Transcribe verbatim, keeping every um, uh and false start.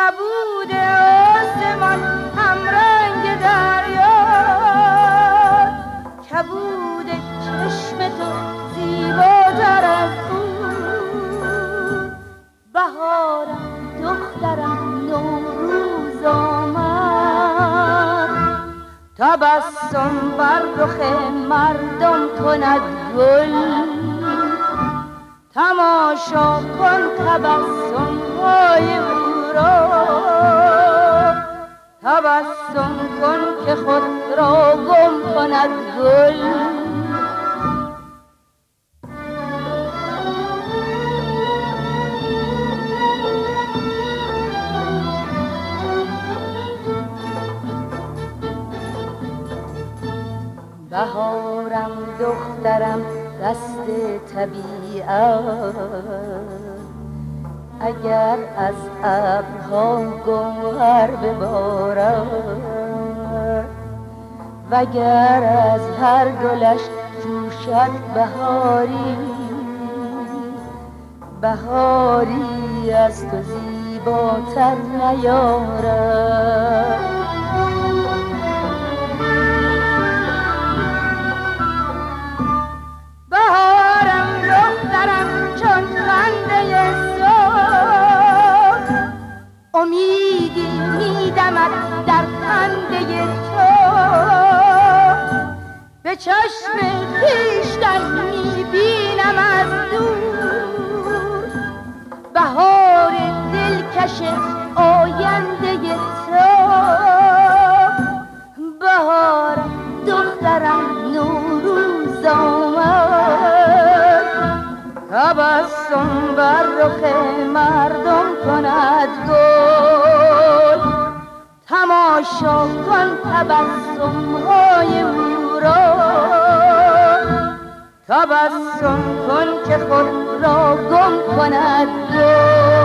کبود آسمان همرنگ دریا، کبود چشم تو زیباتر از اون. بهارم دخترم نوروز آمد، تبسم بر رخ مردم کند گل. تماشا کن تبسم های او را، تبسم کن که خود را گم کند گل. بهارم دخترم دست طبیعت، اگر از ابرها گوهر ببارد، وگر از هر گلش جوشد بهاری، بهاری از تو زیباتر نیارد. امیدی میدمد در خنده تو، به چشم خویشتن میبینم از دور بهار دلکش آینده تو. بهارم دخترم نوروز آمد، تبسم بر رخ مردم کند گل. تماشا کن تبسم های او را، تبسم کن که خود را گم کند گل.